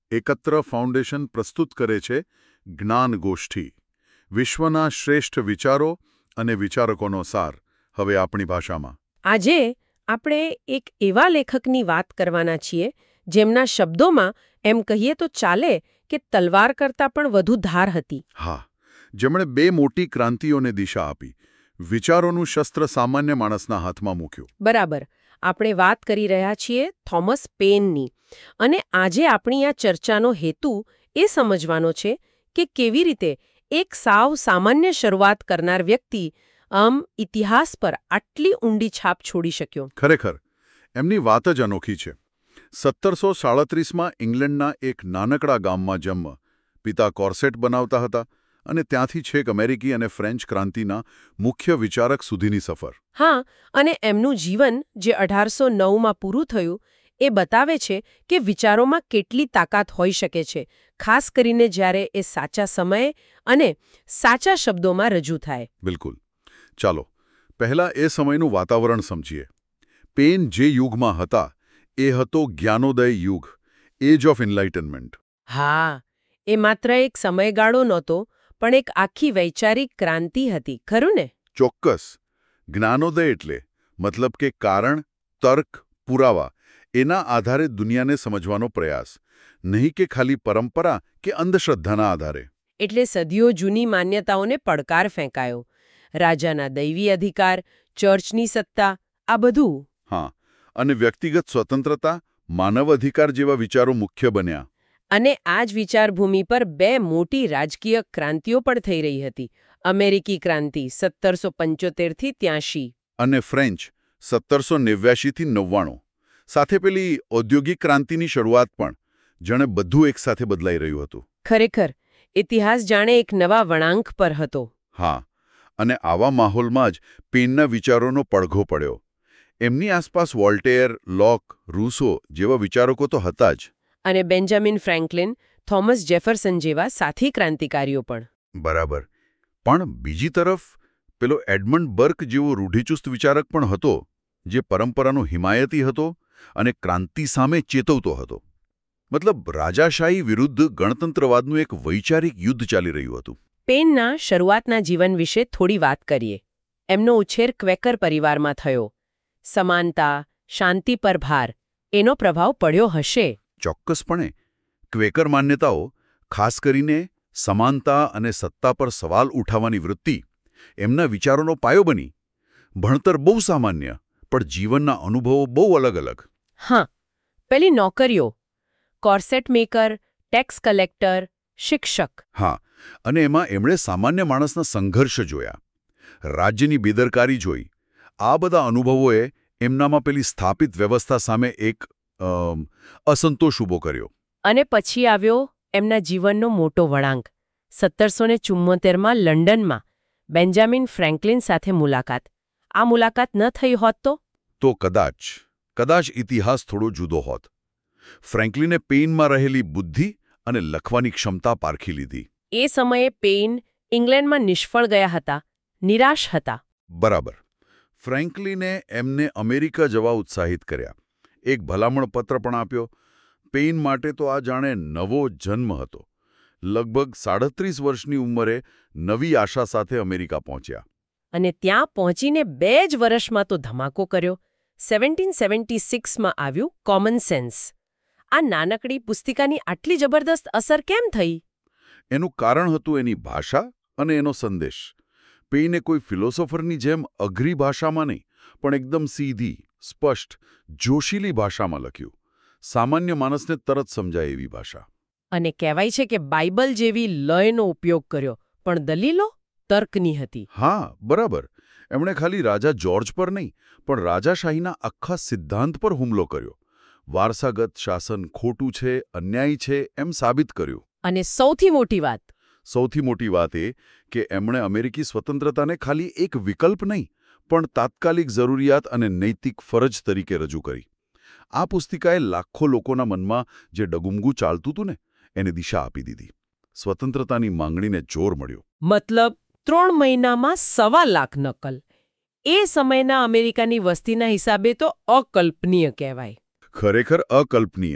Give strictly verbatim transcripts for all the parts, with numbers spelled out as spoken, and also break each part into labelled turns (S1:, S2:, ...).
S1: એકત્ર ફાઉન્ડેશન પ્રસ્તુત કરે છે જ્ઞાન ગોષ્ઠી, વિશ્વના શ્રેષ્ઠ વિચારો અને વિચારકોનો સાર, હવે આપણી ભાષામાં.
S2: આજે આપણે એક એવા લેખકની વાત કરવાના છીએ જેમના શબ્દોમાં એમ કહીએ તો ચાલે કે તલવાર કરતાં પણ વધુ ધાર હતી.
S1: હા, જેમણે બે મોટી ક્રાંતિઓને દિશા આપી, વિચારોનું શસ્ત્ર સામાન્ય માણસના હાથમાં મૂક્યું.
S2: બરાબર. આપણે વાત કરી રહ્યા છીએ થોમસ પેનની. અને આજે આપણી આ ચર્ચાનો હેતુ એ સમજવાનો છે કે કેવી રીતે એક સાવ સામાન્ય શરૂઆત કરનાર વ્યક્તિ આમ ઇતિહાસ પર આટલી ઊંડી છાપ છોડી શક્યો.
S1: ખરેખર એમની વાત જ અનોખી છે. સત્તરસો સાડત્રીસમાં ઇંગ્લેન્ડના એક નાનકડા ગામમાં જન્મ. પિતા કોર્સેટ બનાવતા હતા અને ત્યાંથી છેક અમેરિકી અને ફ્રેન્ચ ક્રાંતિના મુખ્ય વિચારક સુધીની સફર.
S2: હા, અને એમનું જીવન જે અઢારસો નવમાં પૂરું થયું એ બતાવે છે કે વિચારોમાં કેટલી તાકાત હોઈ શકે છે, ખાસ કરીને જ્યારે એ સાચા સમયે અને સાચા શબ્દોમાં રજૂ થાય.
S1: બિલકુલ. ચાલો પહેલા એ સમયનું વાતાવરણ સમજીએ. પેન જે યુગમાં હતા એ હતો જ્ઞાનોદય યુગ, એજ ઓફ એનલાઇટનમેન્ટ.
S2: હા, એ માત્ર એક સમયગાળો નહોતો, પણ એક આખી વૈચારિક ક્રાંતિ હતી, ખરું ને?
S1: ચોક્કસ. જ્ઞાનોદય એટલે મતલબ કે કારણ, તર્ક, પુરાવા એના આધારે દુનિયાને સમજવાનો પ્રયાસ, નહીં કે ખાલી પરંપરા કે અંધશ્રદ્ધાના આધારે.
S2: એટલે સદીઓ જૂની માન્યતાઓને પડકાર ફેંકાયો. રાજાના દૈવી અધિકાર, ચર્ચની સત્તા, આ બધું.
S1: હા, અને વ્યક્તિગત સ્વતંત્રતા, માનવ અધિકાર જેવા વિચારો મુખ્ય બન્યા.
S2: અને આ જ વિચારભૂમિ પર બે મોટી રાજકીય ક્રાંતિઓ પણ થઈ રહી હતી. અમેરિકી ક્રાંતિ સત્તરસો પંચોતેરથી ત્યાંશી
S1: અને ફ્રેન્ચ સત્તરસો નેવ્યાશીથી નવ્વાણું. સાથે પેલી ઔદ્યોગિક ક્રાંતિની શરૂઆત પણ, જાણે બધું એકસાથે બદલાઈ રહ્યું હતું.
S2: ખરેખર ઇતિહાસ જાણે એક નવા વળાંક પર હતો.
S1: હા, અને આવા માહોલમાં જ પેનના વિચારોનો પડઘો પડ્યો. એમની આસપાસ વોલ્ટેર, લોક, રૂસો જેવા વિચારકો તો હતા જ.
S2: અને બેન્જામિન ફ્રેન્કલિન, થોમસ જેફરસન જેવા સાથી ક્રાંતિકારીઓ પણ.
S1: બરાબર. પણ બીજી તરફ પેલો એડમંડ બર્ક જેવો રૂઢિચુસ્ત વિચારક પણ હતો, જે પરંપરાનો હિમાયતી હતો અને ક્રાંતિ સામે ચેતવતો હતો. મતલબ રાજાશાહી વિરુદ્ધ ગણતંત્રવાદનું એક વૈચારિક યુદ્ધ ચાલી રહ્યું હતું.
S2: પેનના શરૂઆતના જીવન વિશે થોડી વાત કરીએ. એમનો ઉછેર ક્વેકર પરિવારમાં થયો. સમાનતા, શાંતિ પર ભાર, એનો પ્રભાવ પડ્યો હશે.
S1: ચોક્કસપણે. ક્વેકર માન્યતાઓ, ખાસ કરીને સમાનતા અને સત્તા પર સવાલ ઉઠાવવાની વૃત્તિ, એમના વિચારોનો પાયો બની. ભણતર બહુ સામાન્ય, પણ જીવનના અનુભવો બહુ અલગ અલગ.
S2: હા, પેલી નોકરીઓ, કોર્સેટ મેકર, ટેક્સ કલેક્ટર, શિક્ષક.
S1: હા, અને એમાં એમણે સામાન્ય માણસના સંઘર્ષ જોયા, રાજ્યની બેદરકારી જોઈ. આ બધા અનુભવોએ એમનામાં પેલી સ્થાપિત વ્યવસ્થા સામે એક અસંતોષ ઊભો કર્યો.
S2: અને પછી આવ્યો એમના જીવનનો મોટો વળાંક. સત્તરસો ને ચુમ્મોતેરમાં લંડનમાં બેન્જામિન ફ્રેન્કલિન સાથે મુલાકાત. આ મુલાકાત ન થઈ હોત તો
S1: તો કદાચ કદાચ ઇતિહાસ થોડો જુદો હોત. ફ્રેન્કલિને પેઇનમાં રહેલી બુદ્ધિ અને લખવાની ક્ષમતા પારખી લીધી.
S2: એ સમયે પેઇન ઇંગ્લેન્ડમાં નિષ્ફળ ગયા હતા, નિરાશ હતા.
S1: બરાબર. ફ્રેન્કલિને એમને અમેરિકા જવા ઉત્સાહિત કર્યા. એક ભલામણ પત્ર પણ આપ્યો. પેઇન માટે તો આ જાણે નવો જન્મ હતો. લગભગ સાડત્રીસ વર્ષની ઉંમરે નવી આશા સાથે અમેરિકા પહોંચ્યા.
S2: અને ત્યાં પહોંચીને બે જ વર્ષમાં તો ધમાકો કર્યો. સેવન્ટીન સેવન્ટી સિક્સમાં આવ્યું કોમન સેન્સ. આ નાનકડી પુસ્તિકાની આટલી જબરદસ્ત અસર કેમ થઈ?
S1: એનું કારણ હતું એની ભાષા અને એનો સંદેશ. પેઇને કોઈ ફિલોસોફરની જેમ અઘરી ભાષામાં નહીં, પણ એકદમ સીધી, સ્પષ્ટ, જોશીલી ભાષામાં લખ્યું. સામાન્ય માણસને તરત સમજાય એવી ભાષા.
S2: અને કહેવાય છે કે બાઇબલ જેવી લયનો ઉપયોગ કર્યો, પણ દલીલો તર્કની હતી.
S1: હા, બરાબર. એમણે ખાલી રાજા જ્યોર્જ પર નહીં, પણ રાજાશાહીના આખા સિદ્ધાંત પર હુમલો કર્યો. વારસાગત શાસન ખોટું છે, અન્યાયી છે, એમ સાબિત કર્યું.
S2: અને સૌથી મોટી વાત
S1: સૌથી મોટી વાત એ કે એમણે અમેરિકી સ્વતંત્રતાને ખાલી એક વિકલ્પ નહીં, પણ તાત્કાલિક જરૂરિયાત અને નૈતિક ફરજ તરીકે રજૂ કરી. આ પુસ્તિકાએ લાખો લોકોના મનમાં જે ડગુમગું ચાલતું હતું ને, એને દિશા આપી દીધી. સ્વતંત્રતાની માંગણીને જોર મળ્યું.
S2: મતલબ ત્રણ મહિનામાં સવા લાખ નકલ. એ સમયના અમેરિકાની વસ્તીના હિસાબે તો અકલ્પનીય કહેવાય.
S1: ખરેખર અકલ્પનીય.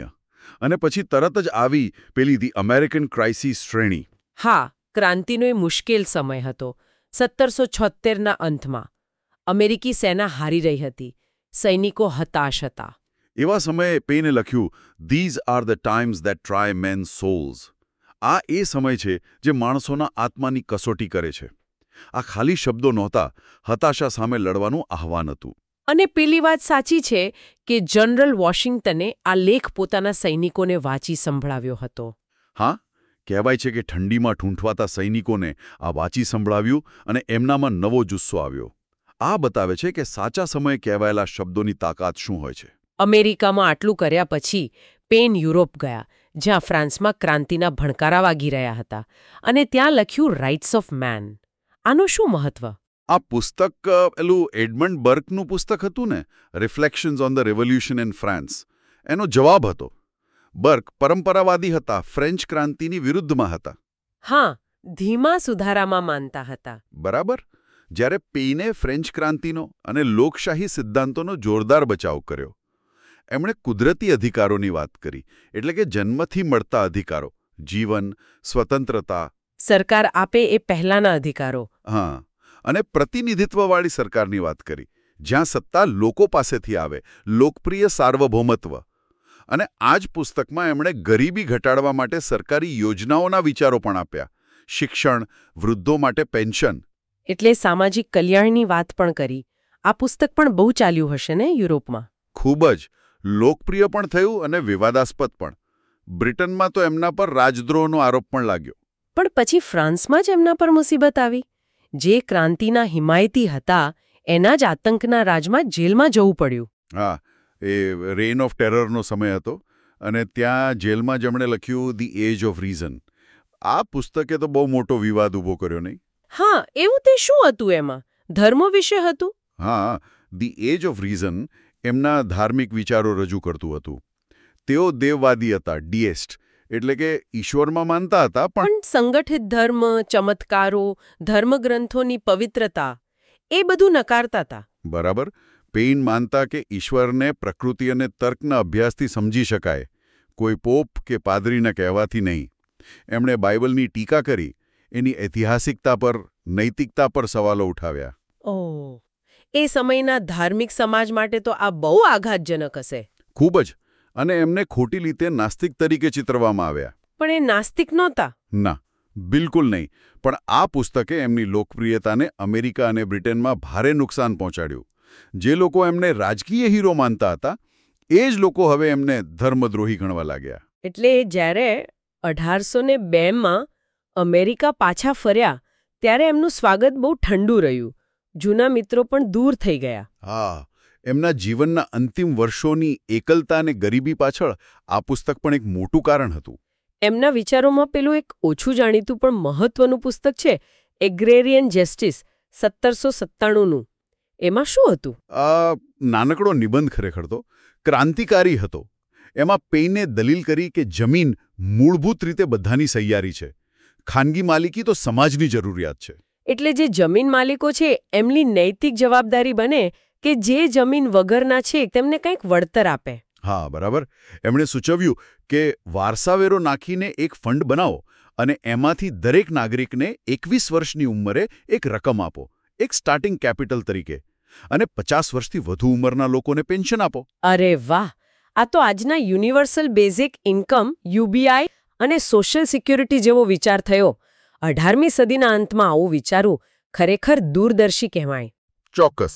S1: અને પછી તરત જ આવી પેલી ધી અમેરિકન ક્રાઇસિસ શ્રેણી.
S2: હા, ક્રાંતિનો એ મુશ્કેલ સમય હતો. સત્તરસો છોતેરના અંતમાં અમેરિકી સેના હારી રહી હતી. સૈનિકો હતાશ હતા.
S1: એવા સમયે પેને લખ્યું, these are the times that try men's souls. આ એ સમય છે જે માણસોના આત્માની કસોટી કરે છે. આ ખાલી શબ્દો નહોતા, હતાશા સામે લડવાનું આહવાન હતું.
S2: અને પેલી વાત સાચી છે કે જનરલ વોશિંગ્ટને આ લેખ પોતાના સૈનિકોને વાંચી સંભળાવ્યો હતો.
S1: હા, કહેવાય છે કે ઠંડીમાં ઠૂંઠવાતા સૈનિકોને આ વાંચી સંભળાવ્યું અને એમનામાં નવો જુસ્સો આવ્યો. આ બતાવે છે કે સાચા સમયે કહેવાયેલા શબ્દોની તાકાત શું હોય છે.
S2: અમેરિકામાં આટલું કર્યા પછી પેન યુરોપ ગયા, જ્યાં ફ્રાન્સમાં ક્રાંતિના ભણકારા વાગી રહ્યા હતા, અને ત્યાં લખ્યું રાઇટ્સ ઓફ મેન. આનું શું મહત્વ?
S1: આ પુસ્તક પેલું એડમંડ બર્કનું પુસ્તક હતું ને, reflections on the revolution in France, એનો જવાબ હતો. બર્ક પરંપરાવાદી હતા, ફ્રેન્ચ ક્રાંતિની વિરુદ્ધમાં હતા.
S2: હા, ધીમા સુધારામાં માનતા હતા.
S1: બરાબર. જ્યારે પેઇને ફ્રેન્ચ ક્રાંતિનો અને લોકશાહી સિદ્ધાંતોનો જોરદાર બચાવ કર્યો. એમણે કુદરતી અધિકારોની વાત કરી, એટલે કે જન્મથી મળતા અધિકારો, જીવન, સ્વતંત્રતા.
S2: સરકાર આપે એ પહેલાના અધિકારો.
S1: હા, અને પ્રતિનિધિત્વવાળી સરકારની વાત કરી, જ્યાં સત્તા લોકો પાસેથી આવે, લોકપ્રિય સાર્વભૌમત્વ. અને આ જ પુસ્તકમાં એમણે ગરીબી ઘટાડવા માટે સરકારી યોજનાઓના વિચારો પણ આપ્યા. શિક્ષણ, વૃદ્ધો માટે પેન્શન.
S2: એટલે સામાજિક કલ્યાણની વાત પણ કરી. આ પુસ્તક પણ બહુ ચાલ્યું હશે ને યુરોપમાં?
S1: ખૂબ જ લોકપ્રિય પણ થયું અને વિવાદાસ્પદ પણ. બ્રિટનમાં તો એમના પર રાજદ્રોહનો આરોપ પણ લાગ્યો.
S2: પણ પછી ફ્રાન્સમાં જ એમના પર મુસીબત આવી. જે ક્રાંતિના હિમાયતી હતા એના જ આતંકના રાજમાં જેલમાં જવું પડ્યું.
S1: હા, એ રેઇન ઓફ ટેરરનો સમય હતો અને ત્યાં જેલમાં જેમણે લખ્યું ધી એજ ઓફ રીઝન. આ પુસ્તકે તો બહુ મોટો વિવાદ ઊભો કર્યો, નહીં?
S2: હા, એવું તે શું હતું એમાં? ધર્મ વિશે હતું?
S1: હા, ધી એજ ઓફ રીઝન એમના ધાર્મિક વિચારો રજૂ કરતું હતું. તેઓ દેવવાદી હતા, ડીએસ્ટ, એટલે કે ઈશ્વરમાં માનતા હતા, પણ
S2: પણ સંગઠિત ધર્મ, ચમત્કારો, ધર્મગ્રંથોની પવિત્રતા એ બધું નકારતા હતા.
S1: બરાબર. પેઇન માનતા કે ઈશ્વરને પ્રકૃતિ અને તર્કના અભ્યાસથી સમજી શકાય, કોઈ પોપ કે પાદરીના કહેવાથી નહીં. એમણે બાઇબલની ટીકા કરી, એની ઐતિહાસિકતા પર, નૈતિકતા પર સવાલો ઉઠાવ્યા.
S2: ઓહ, એ સમયના ધાર્મિક સમાજ માટે તો આ બહુ આઘાતજનક હશે.
S1: ખૂબ જ. અને એમને ખોટી રીતે નાસ્તિક તરીકે ચિતરવામાં આવ્યા.
S2: પણ એ નાસ્તિક નહોતા.
S1: ના, બિલકુલ નહીં. પણ આ પુસ્તકે એમની લોકપ્રિયતાને અમેરિકા અને બ્રિટનમાં ભારે નુકસાન પહોંચાડ્યું. જે લોકો એમને રાજકીય હીરો માનતા હતા, એ જ લોકો હવે એમને ધર્મદ્રોહી ગણવા લાગ્યા.
S2: એટલે જ્યારે અઢારસો ને બેમાં અમેરિકા પાછા ફર્યા ત્યારે એમનું સ્વાગત બહુ ઠંડુ રહ્યું. જૂના મિત્રો પણ દૂર થઈ ગયા.
S1: હા, એમના જીવનના અંતિમ વર્ષોની એકલતા અને ગરીબી પાછળ આ પુસ્તક પણ એક મોટું કારણ હતું.
S2: એમના વિચારોમાં પેલું એક ઓછું જાણીતું પણ મહત્વનું પુસ્તક છે, એગ્રેરિયન જસ્ટિસ, સત્તરસો સત્તાણુંનું. એમાં શું હતું?
S1: આ નાનકડો નિબંધ ખરેખર તો ક્રાંતિકારી હતો. એમાં પેઇને દલીલ કરી કે જમીન મૂળભૂત રીતે બધાની સહિયારી છે. ખાનગી માલિકી તો સમાજની જરૂરિયાત છે.
S2: એટલે જે જમીન માલિકો છે એમની નૈતિક જવાબદારી બને કે જે જમીન વગરના છે તેમને કંઈક વળતર આપે.
S1: હા, બરાબર. એમણે સૂચવ્યું કે વારસાવેરો નાખીને એક ફંડ બનાવો અને એમાંથી દરેક નાગરિકને એકવીસ વર્ષની ઉંમરે એક રકમ આપો, એક સ્ટાર્ટિંગ કેપિટલ તરીકે, અને પચાસ વર્ષથી વધુ ઉંમરના લોકોને પેન્શન આપો.
S2: અરે વાહ! આ તો આજના યુનિવર્સલ બેઝિક ઇન્કમ યુબીઆઈ અને સોશિયલ સિક્યુરિટી જેવો વિચાર થયો. અઢારમી સદીના અંતમાં આવું વિચારવું ખરેખર દૂરદર્શી કહેવાય.
S1: ચોક્કસ.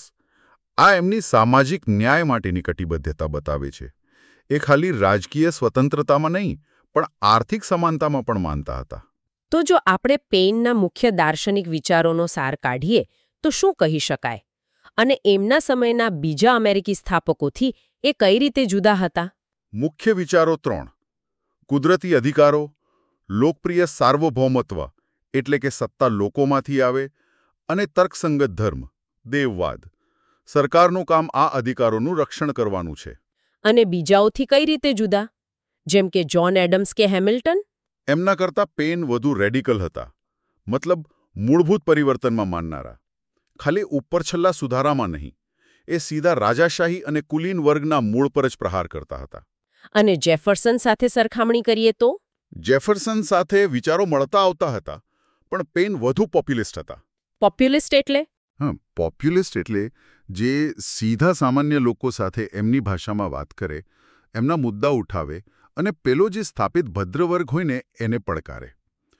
S1: આ એમની સામાજિક ન્યાય માટેની કટિબદ્ધતા બતાવે છે. એ ખાલી રાજકીય સ્વતંત્રતામાં નહીં, પણ આર્થિક સમાનતામાં પણ માનતા હતા.
S2: તો જો આપણે પેઇનના મુખ્ય દાર્શનિક વિચારોનો સાર કાઢીએ તો શું કહી શકાય? અને એમના સમયના બીજા અમેરિકી સ્થાપકોથી એ કઈ રીતે જુદા હતા?
S1: મુખ્ય વિચારો ત્રણ: કુદરતી અધિકારો, લોકપ્રિય સાર્વભૌમત્વ એટલે કે સત્તા લોકોમાંથી આવે, અને તર્કસંગત ધર્મ, દેવવાદ. સરકારનું કામ આ અધિકારોનું રક્ષણ કરવાનું છે.
S2: અને બીજાઓથી કઈ રીતે જુદા? જેમ કે જ્હોન એડમ્સ કે હેમિલ્ટન?
S1: એમના કરતાં પેન વધુ રેડિકલ હતા. મતલબ મૂળભૂત પરિવર્તનમાં માનનારા. ખાલી ઉપરછલ્લા સુધારામાં નહીં. એ સીધા રાજાશાહી અને કુલીન વર્ગના મૂળ પર જ પ્રહાર કરતા હતા.
S2: અને જેફરસન સાથે સરખામણી કરીએ તો
S1: જેફરસન સાથે વિચારો મળતા આવતા હતા, પણ પેઇન વધુ પોપ્યુલિસ્ટ હતા.
S2: પોપ્યુલિસ્ટ એટલે
S1: હા, પોપ્યુલિસ્ટ એટલે જે સીધા સામાન્ય લોકો સાથે એમની ભાષામાં વાત કરે, એમના મુદ્દા ઉઠાવે અને પેલો જે સ્થાપિત ભદ્રવર્ગ હોય ને એને પડકારે.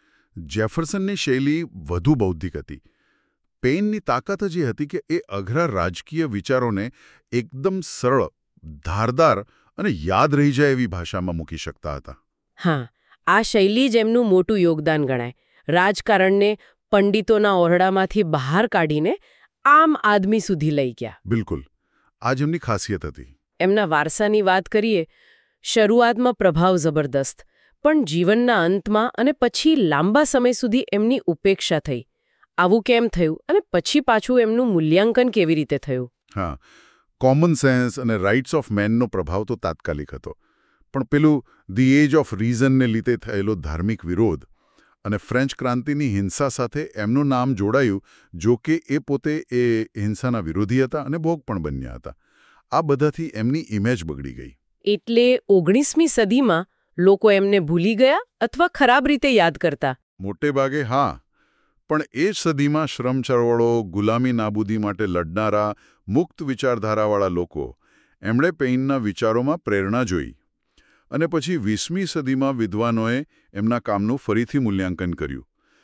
S1: જેફરસનની શૈલી વધુ બૌદ્ધિક હતી. પેઇનની તાકાત જ એ હતી કે એ અઘરા રાજકીય વિચારોને એકદમ સરળ, ધારદાર અને યાદ રહી જાય એવી ભાષામાં મૂકી શકતા હતા.
S2: હા, આ શૈલી જ એમનું મોટું યોગદાન ગણાય. રાજકારણને પંડિતોના ઓરડામાંથી બહાર કાઢીને આમ આદમી સુધી લઈ ગયા.
S1: બિલકુલ, આ જ એમની ખાસિયત હતી.
S2: એમના વારસાની વાત કરીએ, શરૂઆતમાં પ્રભાવ જબરદસ્ત, પણ જીવનના અંતમાં અને પછી લાંબા સમય સુધી એમની ઉપેક્ષા થઈ. આવું કેમ થયું અને પછી પાછું એમનું મૂલ્યાંકન કેવી રીતે થયું?
S1: હા, કોમન સેન્સ અને રાઇટ્સ ઓફ મેનનો પ્રભાવ તો તાત્કાલિક હતો, પણ પેલું ધી એજ ઓફ રીઝનને લીધે થયેલો ધાર્મિક વિરોધ અને ફ્રેન્ચ ક્રાંતિની હિંસા સાથે એમનું નામ જોડાયું, જો કે એ પોતે એ હિંસાના વિરોધી હતા અને ભોગ પણ બન્યા હતા. આ બધાથી એમની ઇમેજ બગડી ગઈ.
S2: એટલે ઓગણીસમી સદીમાં લોકો એમને ભૂલી ગયા અથવા ખરાબ રીતે યાદ કરતા?
S1: મોટે ભાગે હા, પણ એ જ સદીમાં શ્રમ ચળવળો, ગુલામી નાબૂદી માટે લડનારા મુક્ત વિચારધારાવાળા લોકો, એમણે પેઇનના વિચારોમાં પ્રેરણા જોઈ. અને પછી વીસમી સદીમાં વિદ્વાનોએ એમના કામનું ફરીથી મૂલ્યાંકન કર્યું.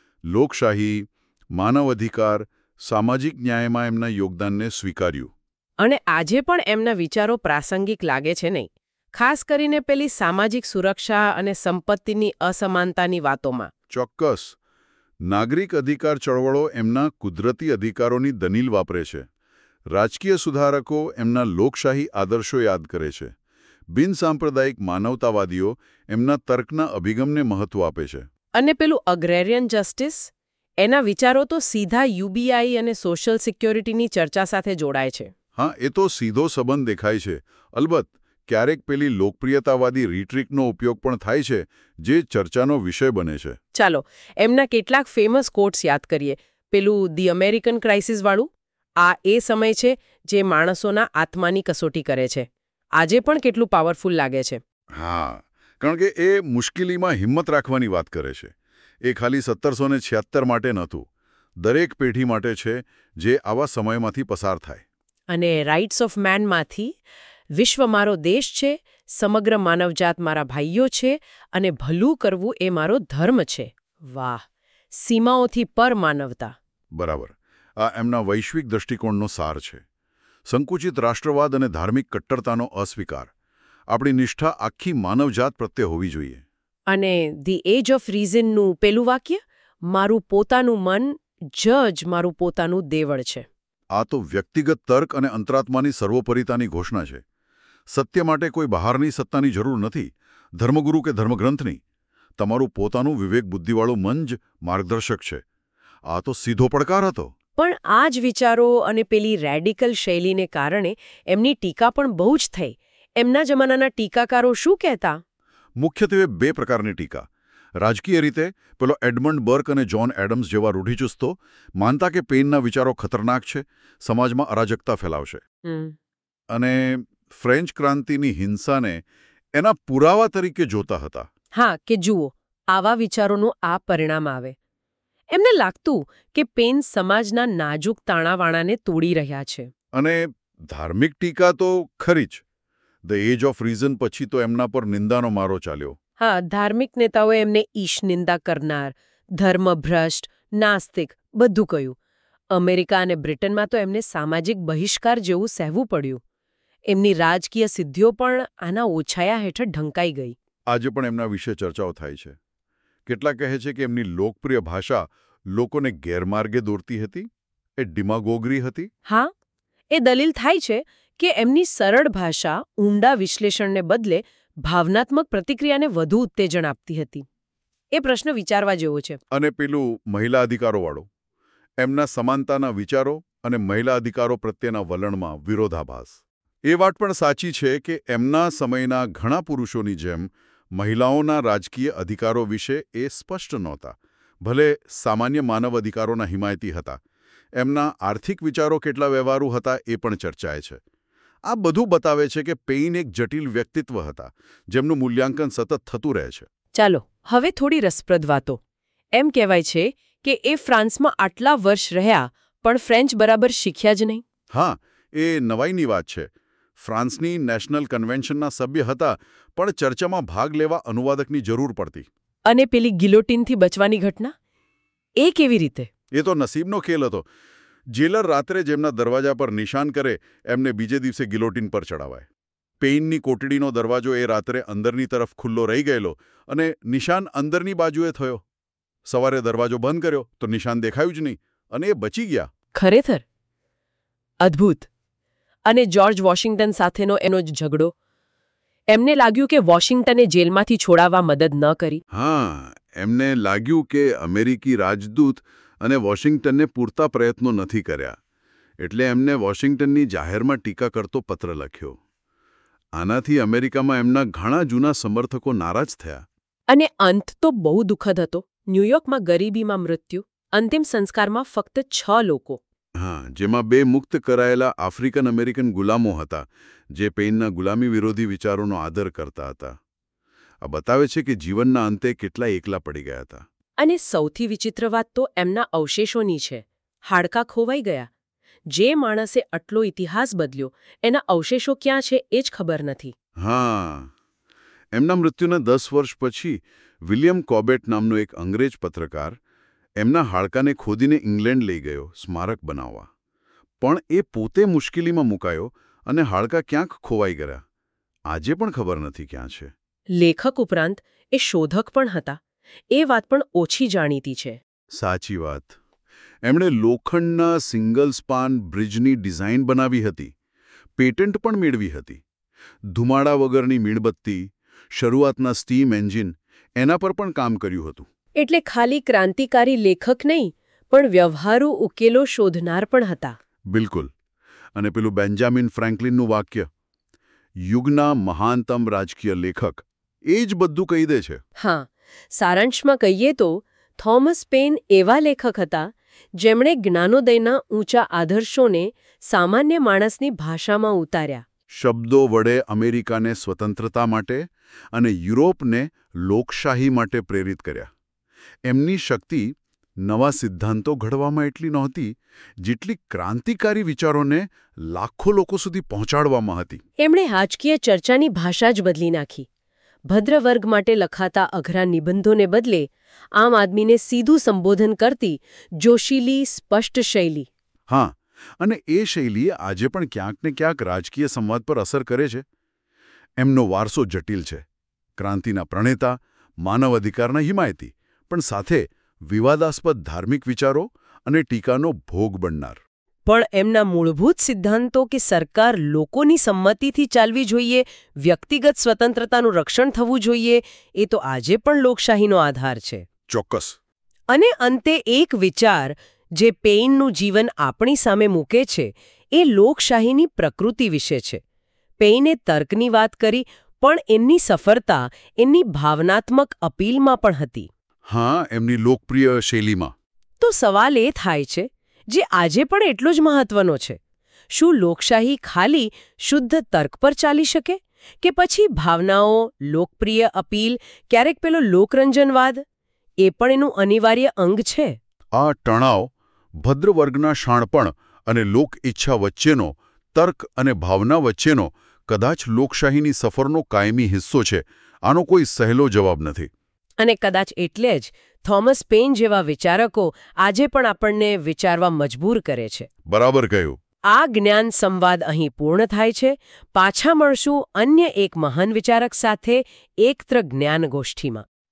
S1: લોકશાહી, માનવ અધિકાર, સામાજિક ન્યાયમાં એમના યોગદાનને સ્વીકાર્યું.
S2: અને આજે પણ એમના વિચારો પ્રાસંગિક લાગે છે નહીં, ખાસ કરીને પેલી સામાજિક સુરક્ષા અને સંપત્તિની અસમાનતાની વાતોમાં.
S1: ચોક્કસ. નાગરિક અધિકાર ચળવળો એમના કુદરતી અધિકારોની દલીલ વાપરે છે. રાજકીય સુધારકો એમના લોકશાહી આદર્શો યાદ કરે છે. બિનસાંપ્રદાયિક માનવતાવાદીઓ એમના તર્કના અભિગમને મહત્વ આપે છે.
S2: અને પેલું અગ્રેરિયન જસ્ટિસ, એના વિચારો તો સીધા યુબીઆઈ અને સોશિયલ સિક્યોરિટીની ચર્ચા સાથે જોડાય છે.
S1: હા, એ તો સીધો સંબંધ દેખાય છે. અલબત્ત, ક્યારેક પેલી લોકપ્રિયતાવાદી રીટ્રીકનો ઉપયોગ પણ થાય છે, જે ચર્ચાનો વિષય બને છે.
S2: ચાલો, એમના કેટલાક ફેમસ કોટ્સ યાદ કરીએ. પેલું ધી અમેરિકન ક્રાઇસિસવાળું, આ એ સમય છે જે માણસોના આત્માની કસોટી કરે છે. આજે પણ કેટલું પાવરફુલ લાગે છે.
S1: હા, કારણ કે એ મુશ્કેલીમાં હિંમત રાખવાની વાત કરે છે. એ ખાલી સત્તરસો ને છ્યાત્તર માટે નહોતું, દરેક પેઢી માટે છે જે આવા સમયમાંથી પસાર થાય.
S2: અને રાઇટ્સ ઓફ મેનમાંથી વિશ્વ મારો દેશ છે, સમગ્ર માનવજાત મારા ભાઈઓ છે અને ભલું કરવું એ મારો ધર્મ છે. વાહ, સીમાઓથી પર માનવતા.
S1: બરાબર, આ એમના વૈશ્વિક દૃષ્ટિકોણનો સાર છે. સંકુચિત રાષ્ટ્રવાદ અને ધાર્મિક કટ્ટરતાનો અસ્વીકાર. આપણી નિષ્ઠા આખી માનવજાત પ્રત્યે હોવી જોઈએ.
S2: અને ધી એજ ઓફ રીઝનનું પેલું વાક્ય, મારું પોતાનું મન જ મારું પોતાનું દેવળ છે.
S1: આ તો વ્યક્તિગત તર્ક અને અંતરાત્માની સર્વોપરિતાની ઘોષણા છે. સત્ય માટે કોઈ બહારની સત્તાની જરૂર નથી, ધર્મગુરુ કે ધર્મગ્રંથની. તમારું પોતાનું વિવેક બુદ્ધિવાળું મન જ માર્ગદર્શક છે. આ તો સીધો પડકાર હતો.
S2: પણ આ જ વિચારો અને પેલી રેડિકલ શૈલીને કારણે એમની ટીકા પણ બહુ જ થઈ. એમના જમાનાના ટીકાકારો શું કહેતા?
S1: મુખ્યત્વે બે પ્રકારની ટીકા. રાજકીય રીતે પેલો એડમંડ બર્ક અને જ્હોન એડમ્સ જેવા રૂઢિચુસ્તો માનતા કે પેઇનના વિચારો ખતરનાક છે, સમાજમાં અરાજકતા ફેલાવશે. અને ફ્રેન્ચ ક્રાંતિની હિંસાને એના પુરાવા તરીકે જોતા હતા.
S2: હા, કે જુઓ, આવા વિચારોનું આ પરિણામ આવે. એમને લાગતું કે પેઇન સમાજના નાજુક તાણાવાણાને તોડી રહ્યા છે.
S1: અને ધાર્મિક ટીકા તો ખરી જ. ધ એજ ઓફ રીઝન પછી તો એમના પર નિંદાનો મારો ચાલ્યો.
S2: હા, ધાર્મિક નેતાઓએ એમને ઈશ નિંદા કરનાર, ધર્મભ્રષ્ટ, નાસ્તિક બધું કહ્યું. અમેરિકા અને બ્રિટનમાં તો એમને સામાજિક બહિષ્કાર જેવું સહેવું પડ્યું. એમની રાજકીય સિદ્ધિઓ પણ આના ઓછાયા હેઠળ ઢંકાઈ ગઈ.
S1: આજે પણ એમના વિશે ચર્ચાઓ થાય છે. કેટલાક કહે છે કે એમની લોકપ્રિય ભાષા લોકોને ગેરમાર્ગે દોરતી હતી, એ ડિમાગોગરી હતી.
S2: હા, એ દલીલ થાય છે કે એમની સરળ ભાષા ઊંડા વિશ્લેષણને બદલે ભાવનાત્મક પ્રતિક્રિયાને વધુ ઉત્તેજન આપતી હતી. એ પ્રશ્ન વિચારવા જેવો છે.
S1: અને પેલું મહિલા અધિકારોવાળો, એમના સમાનતાના વિચારો અને મહિલા અધિકારો પ્રત્યેના વલણમાં વિરોધાભાસ. એ વાત પણ સાચી છે કે એમના સમયના ઘણા પુરુષોની જેમ મહિલાઓના રાજકીય અધિકારો વિશે એ સ્પષ્ટ નહોતા. ભલે સામાન્ય માનવ અધિકારોના હિમાયતી હતા, એમના આર્થિક વિચારો કેટલા વ્યવહારુ હતા એ પણ ચર્ચાય છે. આ બધું બતાવે છે કે પેઇન એક જટિલ વ્યક્તિત્વ હતા જેમનું મૂલ્યાંકન સતત થતું રહે છે.
S2: ચાલો હવે થોડી રસપ્રદ વાતો. એમ કહેવાય છે કે એ ફ્રાન્સમાં આટલા વર્ષ રહ્યા પણ ફ્રેન્ચ બરાબર શીખ્યા જ નહીં.
S1: હા, એ નવાઈની વાત છે. ફ્રાન્સની નેશનલ કન્વેન્શનના સભ્ય હતા પણ ચર્ચામાં ભાગ લેવા અનુવાદકની જરૂર પડતી.
S2: અને પેલી ગિલોટીનથી બચવાની ઘટના એ કેવી રીતે?
S1: એ તો નસીબનો ખેલ હતો. જેલર રાત્રે જેમના દરવાજા પર નિશાન કરે એમને બીજે દિવસે ગિલોટીન પર ચડાવાય. પેઇનની કોટડીનો દરવાજો એ રાત્રે અંદરની તરફ ખુલ્લો રહી ગયેલો અને નિશાન અંદરની બાજુએ થયો. સવારે દરવાજો બંધ કર્યો તો નિશાન દેખાયું જ નહીં અને એ બચી ગયા.
S2: ખરેખર અદ્ભુત. અને જ્યોર્જ વોશિંગ્ટન સાથેનો એનો જ ઝઘડો, એમને લાગ્યું કે વોશિંગ્ટને જેલમાંથી છોડાવવા મદદ ન કરી.
S1: હા, એમને લાગ્યું કે અમેરિકી રાજદૂત અને વોશિંગ્ટનને પૂરતા પ્રયત્નો નથી કર્યા એટલે એમને વોશિંગ્ટનની જાહેરમાં ટીકા કરતો પત્ર લખ્યો. આનાથી અમેરિકામાં એમના ઘણા જૂના સમર્થકો નારાજ થયા.
S2: અને અંત તો બહુ દુઃખદ હતો. ન્યૂયોર્કમાં ગરીબીમાં મૃત્યુ, અંતિમ સંસ્કારમાં ફક્ત છ લોકો.
S1: હા, જેમાં બે મુક્ત કરાયેલા આફ્રિકન અમેરિકન ગુલામો હતા જે પેઇનના ગુલામી વિરોધી વિચારોનો આદર કરતા હતા. આ બતાવે છે કે જીવનના અંતે કેટલા એકલા પડી ગયા હતા.
S2: અને સૌથી વિચિત્ર વાત તો એમના અવશેષોની છે. હાડકાં ખોવાઈ ગયા. જે માણસે આટલો ઇતિહાસ બદલ્યો એના અવશેષો ક્યાં છે એ જ ખબર નથી.
S1: હા, એમના મૃત્યુના દસ વર્ષ પછી વિલિયમ કોબેટ નામનો એક અંગ્રેજ પત્રકાર એમના હાડકાને ખોદીને ઇંગ્લેન્ડ લઈ ગયો સ્મારક બનાવવા. પણ એ પોતે મુશ્કેલીમાં મુકાયો અને હાડકાં ક્યાંક ખોવાઈ ગયા. આજે પણ ખબર નથી ક્યાં છે.
S2: લેખક ઉપરાંત એ શોધક પણ હતા. એ વાત પણ ઓછી જાણીતી છે.
S1: સાચી વાત. એમણે લોખંડના સિંગલ સ્પાન બ્રિજની ડિઝાઇન બનાવી હતી. પેટન્ટ પણ મેળવી હતી. ધુમાડા વગરની મીણબત્તી, શરૂઆતના સ્ટીમ એન્જિન એના પર પણ કામ કર્યું હતું.
S2: એટલે ખાલી ક્રાંતિકારી લેખક નહીં પણ વ્યવહારુ ઉકેલો શોધનાર પણ હતા.
S1: બિલકુલ. અને પેલું બેન્જામિન ફ્રેન્કલિનનું વાક્ય, યુગના મહાનતમ રાજકીય લેખક, એ જ બધું કહી દે છે.
S2: હા, સારાંશમાં કહીએ તો થોમસ પેન એવા લેખક હતા જેમણે જ્ઞાનોદયના ઊંચા આદર્શોને સામાન્ય માણસની ભાષામાં ઉતાર્યા.
S1: શબ્દો વડે અમેરિકાને સ્વતંત્રતા માટે અને યુરોપને લોકશાહી માટે પ્રેરિત કર્યા. એમની શક્તિ નવા સિદ્ધાંતો ઘડવામાં એટલી નહોતી જેટલી ક્રાંતિકારી વિચારોને લાખો લોકો સુધી પહોંચાડવામાં હતી.
S2: એમણે રાજકીય ચર્ચાની ભાષા જ બદલી નાખી. ભદ્ર વર્ગ માટે લખાતા અઘરા નિબંધોને બદલે આમ આદમીને સીધું સંબોધન કરતી જોશીલી સ્પષ્ટ શૈલી.
S1: હા, અને એ શૈલી આજે પણ ક્યાંક ને ક્યાંક રાજકીય સંવાદ પર અસર કરે છે. એમનો વારસો જટિલ છે. ક્રાંતિના પ્રણેતા, માનવ અધિકારના હિમાયતી, પણ સાથે વિવાદાસ્પદ ધાર્મિક વિચારો અને ટીકાનો ભોગ બનનાર.
S2: પણ એમના મૂળભૂત સિદ્ધાંતો કે સરકાર લોકોની સંમતિથી ચાલવી જોઈએ, વ્યક્તિગત સ્વતંત્રતાનું રક્ષણ થવું જોઈએ, એ તો આજે પણ લોકશાહીનો આધાર છે.
S1: ચોક્કસ.
S2: અને અંતે એક વિચાર જે પેઇનનું જીવન આપણી સામે મૂકે છે એ લોકશાહીની પ્રકૃતિ વિશે છે. પેઇને તર્કની વાત કરી પણ એમની સફળતા એમની ભાવનાત્મક અપીલમાં પણ હતી.
S1: હા, એમની લોકપ્રિય શૈલીમાં.
S2: તો સવાલ એ થાય છે જે આજે પણ એટલો જ મહત્વનો છે. શું લોકશાહી ખાલી શુદ્ધ તર્ક પર ચાલી શકે કે પછી ભાવનાઓ, લોકપ્રિય અપીલ, ક્યારેક પેલો લોકરંજનવાદ એ પણ એનું અનિવાર્ય અંગ છે?
S1: આ તણાવ ભદ્ર વર્ગના શાણપણ અને લોક ઈચ્છા વચ્ચેનો, તર્ક અને ભાવના વચ્ચેનો કદાચ લોકશાહીની સફરનો કાયમી હિસ્સો છે. આનો કોઈ સહેલો જવાબ નથી.
S2: અને કદાચ એટલે જ થોમસ પેન જેવા વિચારકો આજે પણ આપણને વિચારવા મજબૂર કરે છે.
S1: બરાબર કહ્યું.
S2: આ જ્ઞાન સંવાદ અહીં પૂર્ણ થાય છે. પાછા મળશું અન્ય એક મહાન વિચારક સાથે એકત્ર જ્ઞાન ગોષ્ઠીમાં.